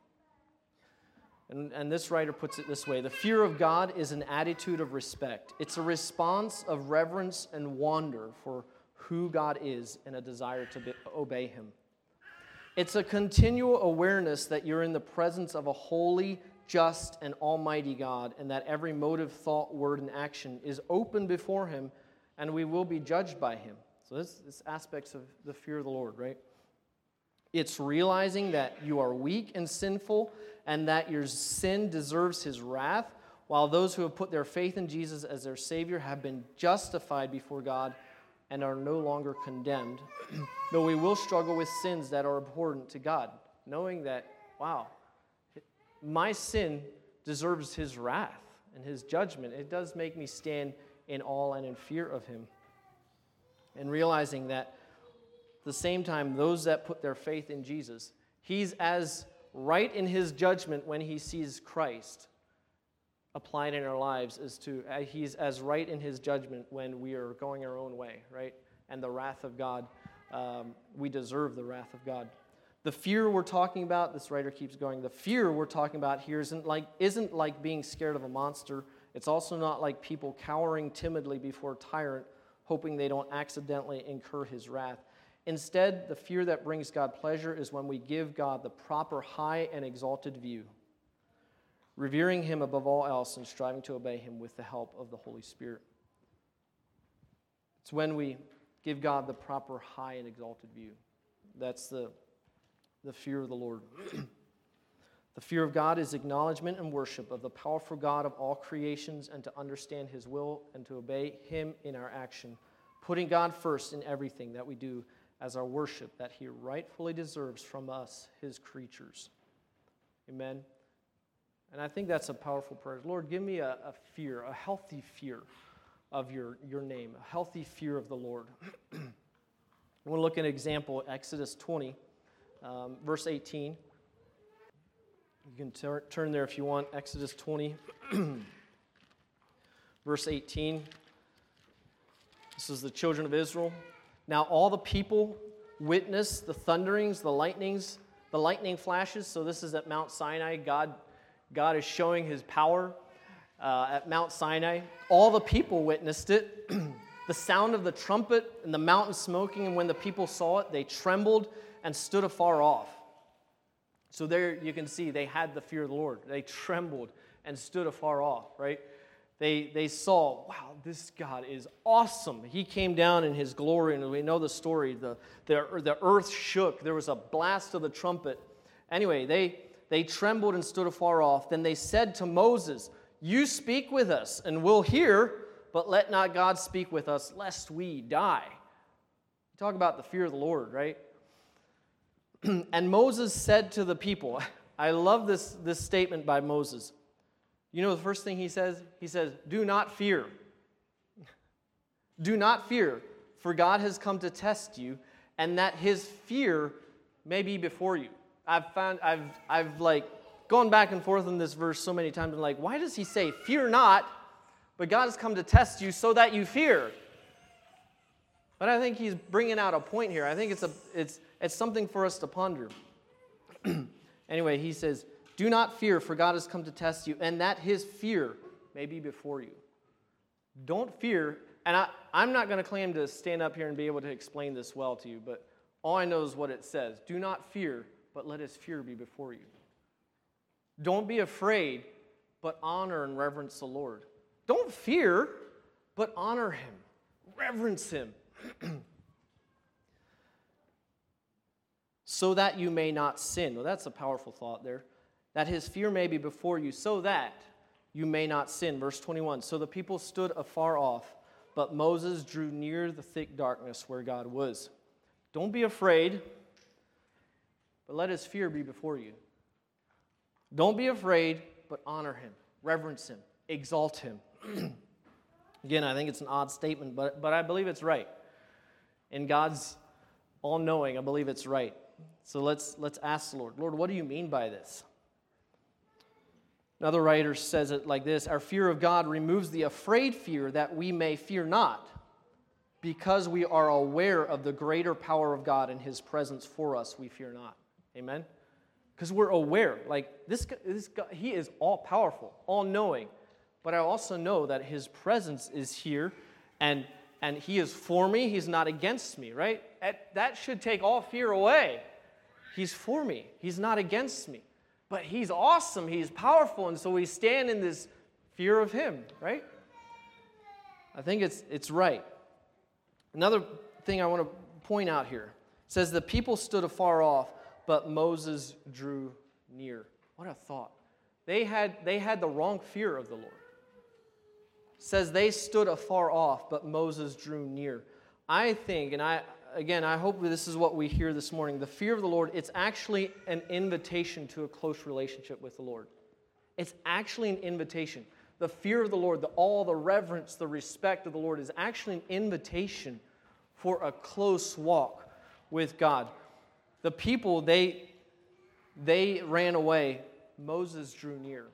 Speaker 2: And this writer puts it this way: the fear of God is an attitude of respect. It's a response of reverence and wonder for who God is and a desire to obey him. It's a continual awareness that you're in the presence of a holy, just, and almighty God, and that every motive, thought, word, and action is open before him, and we will be judged by him. So this aspects of the fear of the Lord, right? It's realizing that you are weak and sinful, and that your sin deserves his wrath, while those who have put their faith in Jesus as their Savior have been justified before God and are no longer condemned, though we will struggle with sins that are abhorrent to God, knowing that, wow, my sin deserves his wrath and his judgment. It does make me stand in awe and in fear of him. And realizing that at the same time, those that put their faith in Jesus, he's as right in his judgment when he sees Christ applied in our lives as to he's as right in his judgment when we are going our own way, right? And the wrath of God, we deserve the wrath of God. The fear we're talking about, this writer keeps going, the fear we're talking about here isn't like being scared of a monster. It's also not like people cowering timidly before a tyrant, hoping they don't accidentally incur his wrath. Instead, the fear that brings God pleasure is when we give God the proper high and exalted view, revering him above all else and striving to obey him with the help of the Holy Spirit. It's when we give God the proper high and exalted view. That's the fear of the Lord. The fear of God is acknowledgement and worship of the powerful God of all creations, and to understand his will and to obey him in our action, putting God first in everything that we do as our worship that he rightfully deserves from us, his creatures. Amen. And I think that's a powerful prayer. Lord, give me a fear, a healthy fear of your name, a healthy fear of the Lord. I want to look at an example, Exodus 20, verse 18. You can turn there if you want, Exodus 20, verse 18. This is the children of Israel. Now all the people witnessed the thunderings, the lightnings, the lightning flashes. So this is at Mount Sinai. God is showing his power at Mount Sinai. All the people witnessed it. The sound of the trumpet and the mountain smoking, and when the people saw it, they trembled and stood afar off. So there you can see they had the fear of the Lord. They trembled and stood afar off, right? They saw, wow, this God is awesome. He came down in his glory, and we know the story. The earth shook. There was a blast of the trumpet. Anyway, they trembled and stood afar off. Then they said to Moses, "You speak with us, and we'll hear, but let not God speak with us, lest we die." You talk about the fear of the Lord, right? And Moses said to the people, I love this statement by Moses. You know the first thing he says? He says, do not fear. Do not fear, for God has come to test you, and that his fear may be before you. I've like gone back and forth in this verse so many times, and like, why does he say, fear not, but God has come to test you so that you fear? But I think he's bringing out a point here. I think it's something for us to ponder. Anyway, he says, do not fear, for God has come to test you, and that his fear may be before you. Don't fear. And I'm not going to claim to stand up here and be able to explain this well to you, but all I know is what it says. Do not fear, but let his fear be before you. Don't be afraid, but honor and reverence the Lord. Don't fear, but honor him. Reverence him. So that you may not sin. Well, that's a powerful thought there. That his fear may be before you, so that you may not sin. Verse 21, so the people stood afar off, but Moses drew near the thick darkness where God was. Don't be afraid, but let his fear be before you. Don't be afraid, but honor him, reverence him, exalt him. Again, I think it's an odd statement, but I believe it's right. In God's all-knowing, I believe it's right. So let's ask the Lord, Lord, what do you mean by this? Another writer says it like this: our fear of God removes the afraid fear that we may fear not, because we are aware of the greater power of God and his presence for us, we fear not. Amen? Because we're aware, like this God, he is all-powerful, all-knowing, but I also know that his presence is here, and he is for me, he's not against me, right? That should take all fear away. He's for me, he's not against me. But he's awesome, he's powerful, and so we stand in this fear of him, right? I think it's right. Another thing I want to point out here says the people stood afar off, but Moses drew near. What a thought. They had the wrong fear of the Lord. It says they stood afar off, but Moses drew near. I think, and I hope this is what we hear this morning. The fear of the Lord, it's actually an invitation to a close relationship with the Lord. It's actually an invitation. The fear of the Lord, the reverence, the respect of the Lord is actually an invitation for a close walk with God. The people, they ran away. Moses drew near.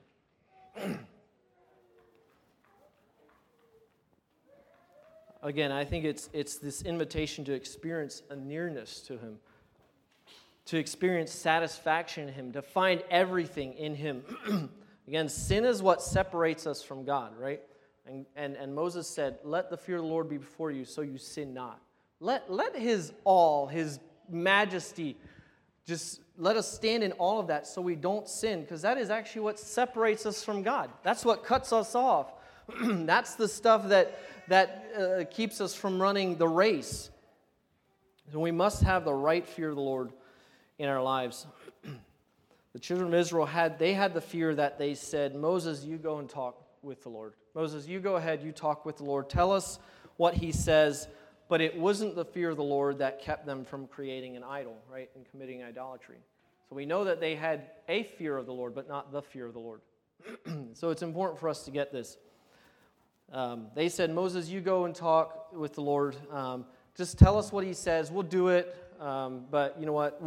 Speaker 2: Again, I think it's this invitation to experience a nearness to him, to experience satisfaction in him, to find everything in him. Again, sin is what separates us from God, right? And Moses said, let the fear of the Lord be before you so you sin not. Let his majesty, just let us stand in all of that so we don't sin, because that is actually what separates us from God. That's what cuts us off. That's the stuff that keeps us from running the race. So we must have the right fear of the Lord in our lives. The children of Israel had the fear that they said, Moses, you go and talk with the Lord. Moses, you go ahead, you talk with the Lord. Tell us what he says. But it wasn't the fear of the Lord that kept them from creating an idol, right, and committing idolatry. So we know that they had a fear of the Lord, but not the fear of the Lord. So it's important for us to get this. They said, Moses, you go and talk with the Lord. Just tell us what he says. We'll do it. But you know what?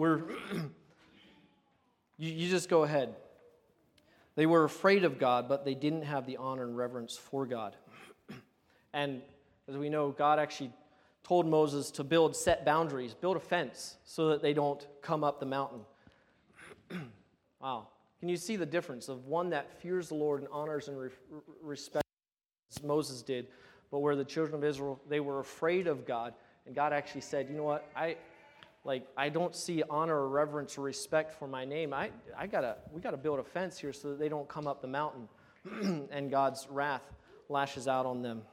Speaker 2: You just go ahead. They were afraid of God, but they didn't have the honor and reverence for God. And as we know, God actually told Moses to set boundaries, build a fence so that they don't come up the mountain. Wow. Can you see the difference of one that fears the Lord and honors and respects as Moses did, but where the children of Israel, they were afraid of God, and God actually said, you know what, I don't see honor or reverence or respect for my name. We gotta build a fence here so that they don't come up the mountain, and God's wrath lashes out on them.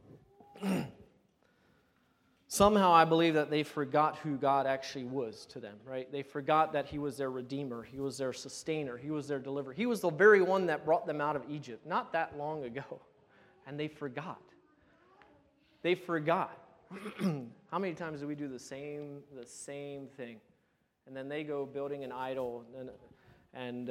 Speaker 2: Somehow I believe that they forgot who God actually was to them, right? They forgot that he was their redeemer, he was their sustainer, he was their deliverer. He was the very one that brought them out of Egypt not that long ago. And they forgot. They forgot. How many times do we do the same thing? And then they go building an idol. and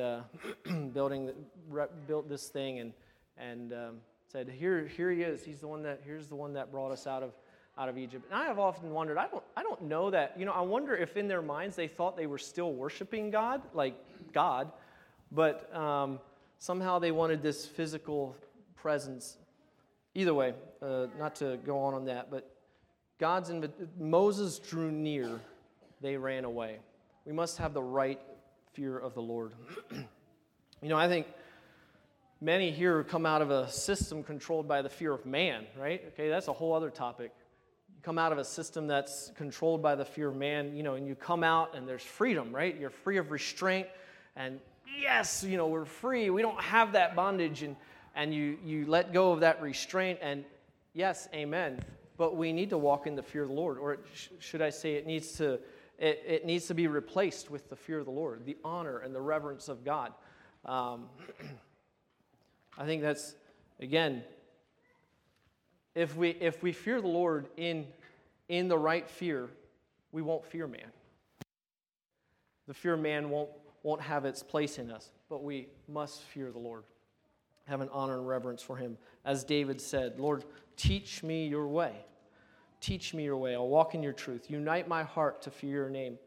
Speaker 2: built this thing and said, here he is. Here's the one that brought us out of Egypt. And I have often wondered, I don't know that, I wonder if in their minds they thought they were still worshiping God, like God, but somehow they wanted this physical presence. Either way, not to go on that, but Moses drew near, they ran away. We must have the right fear of the Lord. I think many here come out of a system controlled by the fear of man, right? Okay, that's a whole other topic. You come out of a system that's controlled by the fear of man, and you come out and there's freedom, right? You're free of restraint, and yes, we're free. We don't have that bondage, and you let go of that restraint, and yes, amen. But we need to walk in the fear of the Lord, or should I say it needs to be replaced with the fear of the Lord, the honor and the reverence of God. I think that's, again, if we fear the Lord in the right fear, we won't fear man. The fear of man won't have its place in us, but we must fear the Lord, have an honor and reverence for him. As David said, Lord, teach me your way. Teach me your way. I'll walk in your truth. Unite my heart to fear your name.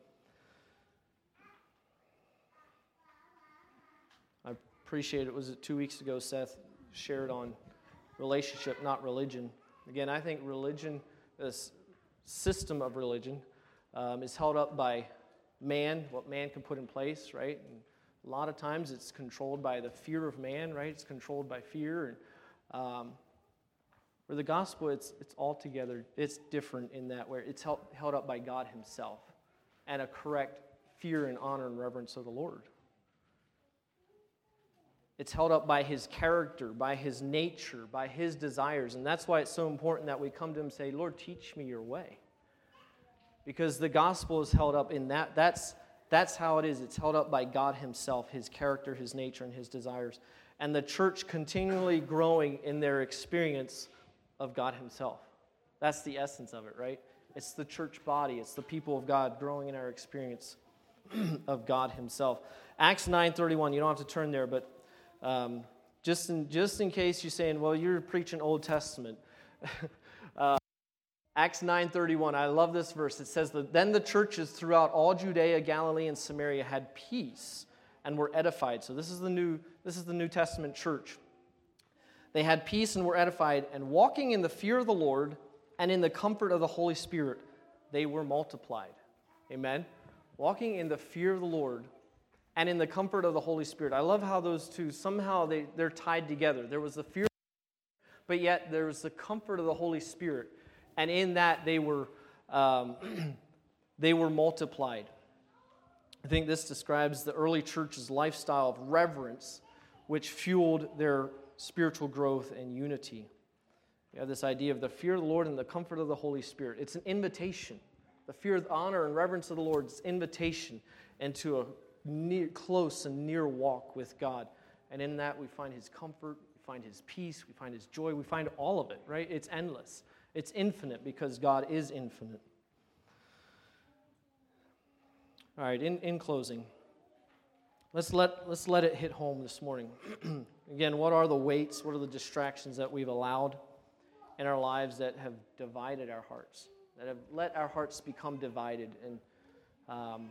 Speaker 2: I appreciate it. Was it 2 weeks ago Seth shared on relationship, not religion. Again, I think religion, this system of religion, is held up by man, what man can put in place, right? And a lot of times it's controlled by the fear of man, right? It's controlled by fear. And where the gospel, it's altogether, it's different in that where it's held up by God himself and a correct fear and honor and reverence of the Lord. It's held up by his character, by his nature, by his desires. And that's why it's so important that we come to him and say, Lord, teach me your way. Because the gospel is held up in that. That's how it is. It's held up by God himself, his character, his nature, and his desires. And the church continually growing in their experience of God himself. That's the essence of it, right? It's the church body. It's the people of God growing in our experience of God himself. Acts 9:31, you don't have to turn there, but just in case you're saying, well, you're preaching Old Testament. Acts 9:31, I love this verse. It says, then the churches throughout all Judea, Galilee, and Samaria had peace and were edified. So this is the New Testament church. They had peace and were edified, and walking in the fear of the Lord and in the comfort of the Holy Spirit, they were multiplied. Amen? Walking in the fear of the Lord and in the comfort of the Holy Spirit. I love how those two, somehow they're tied together. There was the fear, but yet there was the comfort of the Holy Spirit. And in that they were multiplied. I think this describes the early church's lifestyle of reverence, which fueled their spiritual growth and unity. You have this idea of the fear of the Lord and the comfort of the Holy Spirit. It's an invitation. The fear, honor, and reverence of the Lord is invitation into a close and near walk with God. And in that we find his comfort, we find his peace, we find his joy, we find all of it, right? It's endless. It's infinite because God is infinite. All right, in closing, let's let it hit home this morning. Again, what are the weights, what are the distractions that we've allowed in our lives that have divided our hearts, that have let our hearts become divided? And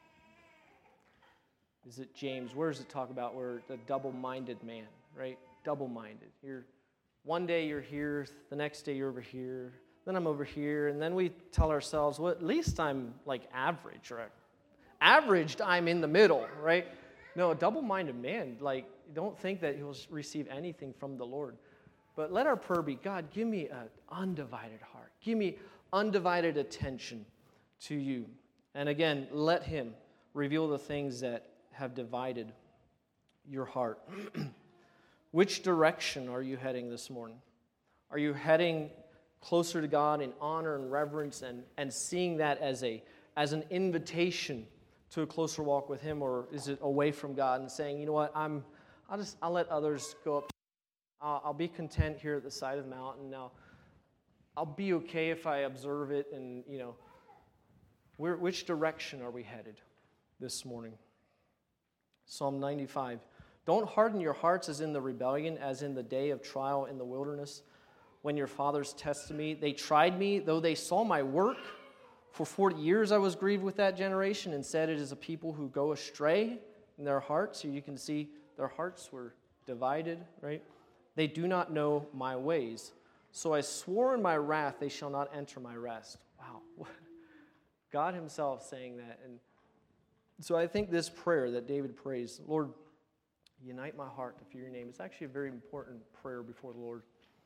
Speaker 2: is it James? Where does it talk about where the double-minded man, right? Double-minded. One day you're here, the next day you're over here, then I'm over here, and then we tell ourselves, well, at least I'm like average, or averaged I'm in the middle, right? No, a double-minded man, like, don't think that he'll receive anything from the Lord. But let our prayer be, God, give me an undivided heart. Give me undivided attention to you. And again, let him reveal the things that have divided your heart. Which direction are you heading this morning? Are you heading closer to God in honor and reverence and seeing that as an invitation to a closer walk with him, or is it away from God and saying, you know what, I'll let others go up. I'll be content here at the side of the mountain. Now, I'll be okay if I observe it, and which direction are we headed this morning? Psalm 95. Don't harden your hearts as in the rebellion, as in the day of trial in the wilderness, when your fathers tested me. They tried me, though they saw my work. For 40 years I was grieved with that generation and said, it is a people who go astray in their hearts. So you can see their hearts were divided, right? They do not know my ways. So I swore in my wrath, they shall not enter my rest. Wow. God himself saying that. And so I think this prayer that David prays, Lord, unite my heart to fear your name. It's actually a very important prayer before the Lord.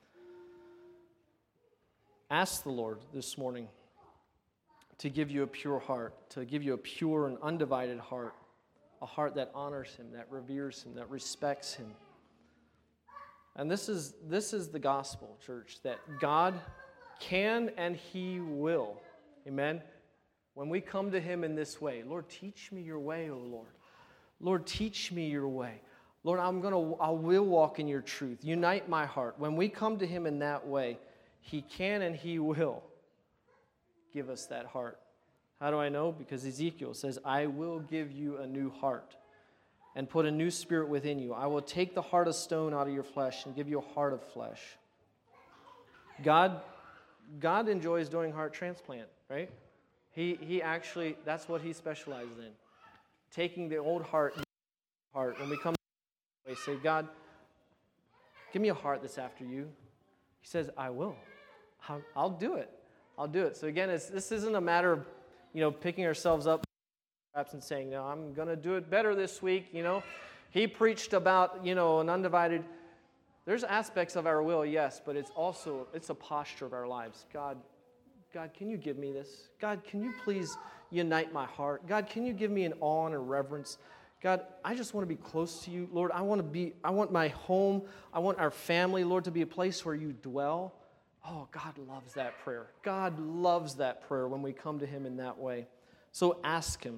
Speaker 2: Ask the Lord this morning to give you a pure heart, to give you a pure and undivided heart, a heart that honors him, that reveres him, that respects him. And this is the gospel, church, that God can and he will. Amen? When we come to him in this way, Lord, teach me your way, O Lord. Lord, teach me your way. Lord, I will walk in your truth. Unite my heart. When we come to him in that way, he can and he will give us that heart. How do I know? Because Ezekiel says, I will give you a new heart and put a new spirit within you. I will take the heart of stone out of your flesh and give you a heart of flesh. God enjoys doing heart transplant, right? He actually, that's what he specializes in. Taking the old heart, when we come, we say, God, give me a heart that's after you. He says, I will. I'll do it. I'll do it. So again, this isn't a matter of, picking ourselves up perhaps and saying, no, I'm going to do it better this week. He preached about, an undivided. There's aspects of our will, yes, but it's a posture of our lives. God, can you give me this? God, can you please unite my heart? God, can you give me an awe and a reverence? God, I just want to be close to you. Lord, I want my home, I want our family, Lord, to be a place where you dwell. Oh, God loves that prayer. God loves that prayer when we come to him in that way. So ask him.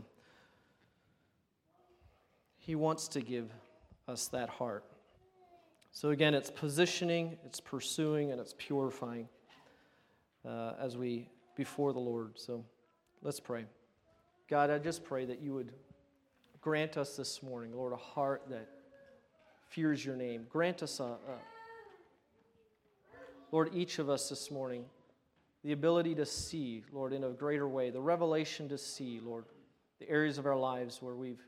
Speaker 2: He wants to give us that heart. So again, it's positioning, it's pursuing, and it's purifying as we before the Lord. So let's pray. God, I just pray that you would grant us this morning, Lord, a heart that fears your name. Grant us Lord, each of us this morning, the ability to see, Lord, in a greater way, the revelation to see, Lord, the areas of our lives where we've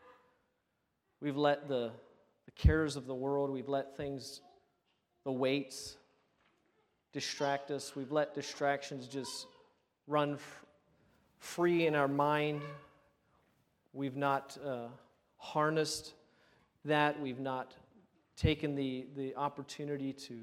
Speaker 2: let the cares of the world, we've let things, the weights, distract us. We've let distractions just run free in our mind. We've not harnessed that. We've not taken the opportunity to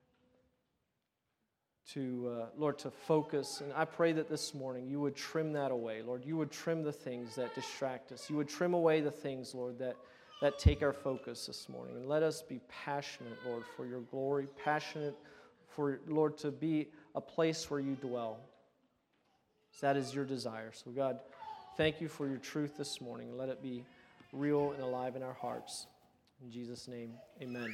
Speaker 2: Lord, to focus. And I pray that this morning you would trim that away, Lord. You would trim the things that distract us. You would trim away the things, Lord, that take our focus this morning. And let us be passionate, Lord, for your glory, passionate for, Lord, to be a place where you dwell. So that is your desire. So, God, thank you for your truth this morning. Let it be real and alive in our hearts. In Jesus' name, amen.